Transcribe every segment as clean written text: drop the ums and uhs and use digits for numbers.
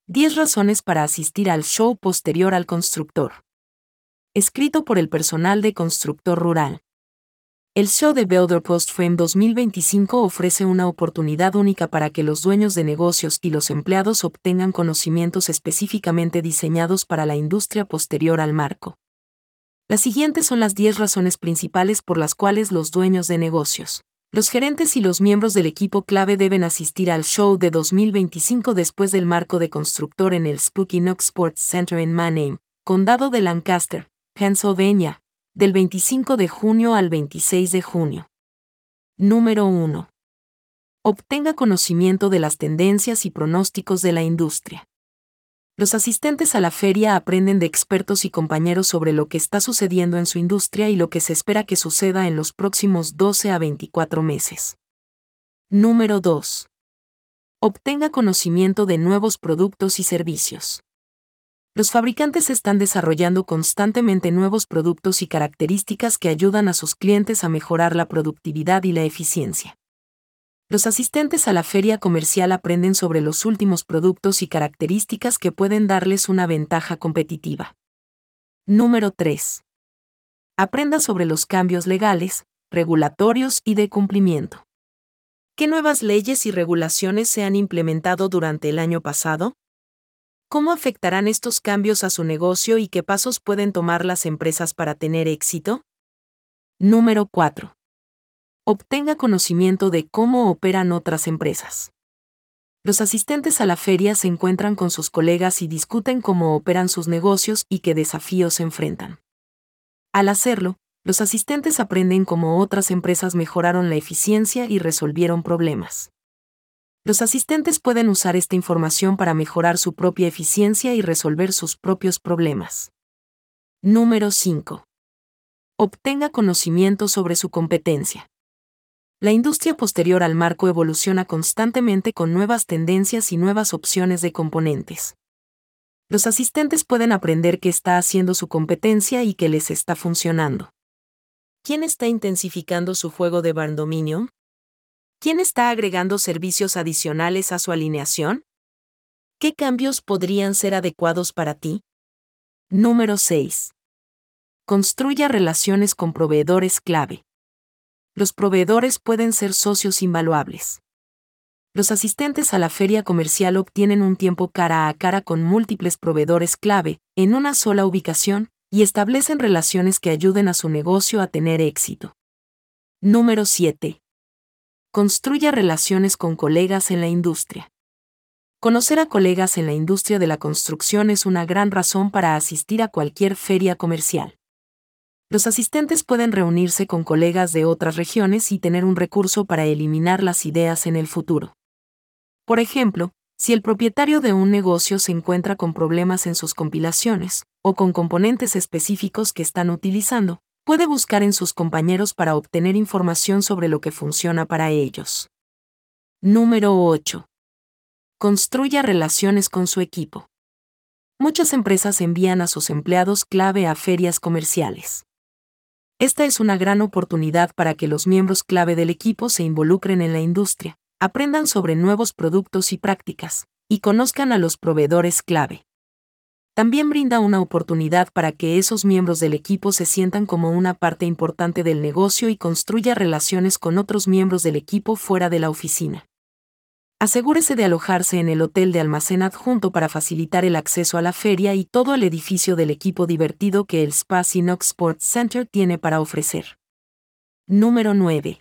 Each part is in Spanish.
10 razones para asistir al show posterior al constructor. Escrito por el personal de Constructor Rural. El show de Builder Post Frame 2025 ofrece una oportunidad única para que los dueños de negocios y los empleados obtengan conocimientos específicamente diseñados para la industria posterior al marco. Las siguientes son las 10 razones principales por las cuales los dueños de negocios, los gerentes y los miembros del equipo clave deben asistir al show de 2025 después del marco de constructor en el Spooky Nook Sports Center en Manheim, Condado de Lancaster, Pennsylvania, del 25 de junio al 26 de junio. Número 1. Obtenga conocimiento de las tendencias y pronósticos de la industria. Los asistentes a la feria aprenden de expertos y compañeros sobre lo que está sucediendo en su industria y lo que se espera que suceda en los próximos 12 a 24 meses. Número 2. Obtenga conocimiento de nuevos productos y servicios. Los fabricantes están desarrollando constantemente nuevos productos y características que ayudan a sus clientes a mejorar la productividad y la eficiencia. Los asistentes a la feria comercial aprenden sobre los últimos productos y características que pueden darles una ventaja competitiva. Número 3. Aprenda sobre los cambios legales, regulatorios y de cumplimiento. ¿Qué nuevas leyes y regulaciones se han implementado durante el año pasado? ¿Cómo afectarán estos cambios a su negocio y qué pasos pueden tomar las empresas para tener éxito? Número 4. Obtenga conocimiento de cómo operan otras empresas. Los asistentes a la feria se encuentran con sus colegas y discuten cómo operan sus negocios y qué desafíos se enfrentan. Al hacerlo, los asistentes aprenden cómo otras empresas mejoraron la eficiencia y resolvieron problemas. Los asistentes pueden usar esta información para mejorar su propia eficiencia y resolver sus propios problemas. Número 5. Obtenga conocimiento sobre su competencia. La industria posterior al marco evoluciona constantemente con nuevas tendencias y nuevas opciones de componentes. Los asistentes pueden aprender qué está haciendo su competencia y qué les está funcionando. ¿Quién está intensificando su juego de barndominio? ¿Quién está agregando servicios adicionales a su alineación? ¿Qué cambios podrían ser adecuados para ti? Número 6. Construya relaciones con proveedores clave. Los proveedores pueden ser socios invaluables. Los asistentes a la feria comercial obtienen un tiempo cara a cara con múltiples proveedores clave, en una sola ubicación, y establecen relaciones que ayuden a su negocio a tener éxito. Número 7. Construya relaciones con colegas en la industria. Conocer a colegas en la industria de la construcción es una gran razón para asistir a cualquier feria comercial. Los asistentes pueden reunirse con colegas de otras regiones y tener un recurso para eliminar las ideas en el futuro. Por ejemplo, si el propietario de un negocio se encuentra con problemas en sus compilaciones, o con componentes específicos que están utilizando, puede buscar en sus compañeros para obtener información sobre lo que funciona para ellos. Número 8. Construya relaciones con su equipo. Muchas empresas envían a sus empleados clave a ferias comerciales. Esta es una gran oportunidad para que los miembros clave del equipo se involucren en la industria, aprendan sobre nuevos productos y prácticas, y conozcan a los proveedores clave. También brinda una oportunidad para que esos miembros del equipo se sientan como una parte importante del negocio y construya relaciones con otros miembros del equipo fuera de la oficina. Asegúrese de alojarse en el hotel de almacén adjunto para facilitar el acceso a la feria y todo el edificio del equipo divertido que el Spooky Nook Sports Center tiene para ofrecer. Número 9.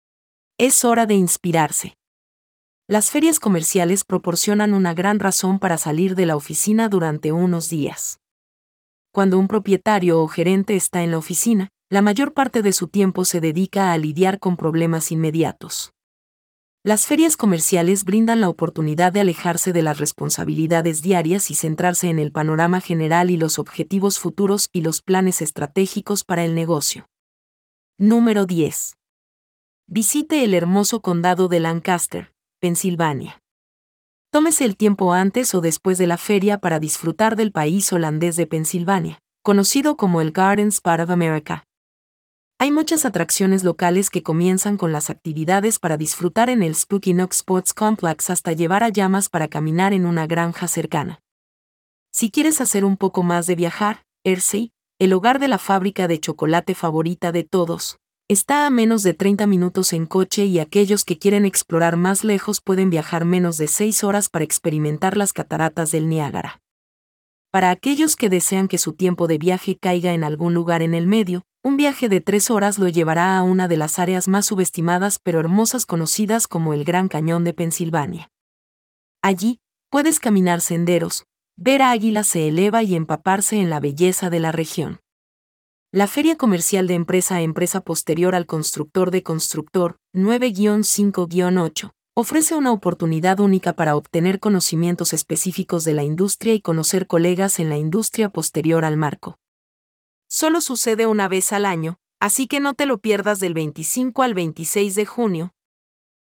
Es hora de inspirarse. Las ferias comerciales proporcionan una gran razón para salir de la oficina durante unos días. Cuando un propietario o gerente está en la oficina, la mayor parte de su tiempo se dedica a lidiar con problemas inmediatos. Las ferias comerciales brindan la oportunidad de alejarse de las responsabilidades diarias y centrarse en el panorama general y los objetivos futuros y los planes estratégicos para el negocio. Número 10. Visite el hermoso condado de Lancaster, Pensilvania. Tómese el tiempo antes o después de la feria para disfrutar del país holandés de Pensilvania, conocido como el Garden Spot of America. Hay muchas atracciones locales que comienzan con las actividades para disfrutar en el Spooky Nook Sports Complex hasta llevar a llamas para caminar en una granja cercana. Si quieres hacer un poco más de viajar, Hershey, el hogar de la fábrica de chocolate favorita de todos, está a menos de 30 minutos en coche y aquellos que quieren explorar más lejos pueden viajar menos de 6 horas para experimentar las cataratas del Niágara. Para aquellos que desean que su tiempo de viaje caiga en algún lugar en el medio, un viaje de 3 horas lo llevará a una de las áreas más subestimadas pero hermosas conocidas como el Gran Cañón de Pensilvania. Allí, puedes caminar senderos, ver a águilas se eleva y empaparse en la belleza de la región. La Feria Comercial de Empresa a Empresa posterior al constructor de constructor, 9-5-8, ofrece una oportunidad única para obtener conocimientos específicos de la industria y conocer colegas en la industria posterior al marco. Solo sucede una vez al año, así que no te lo pierdas del 25 al 26 de junio,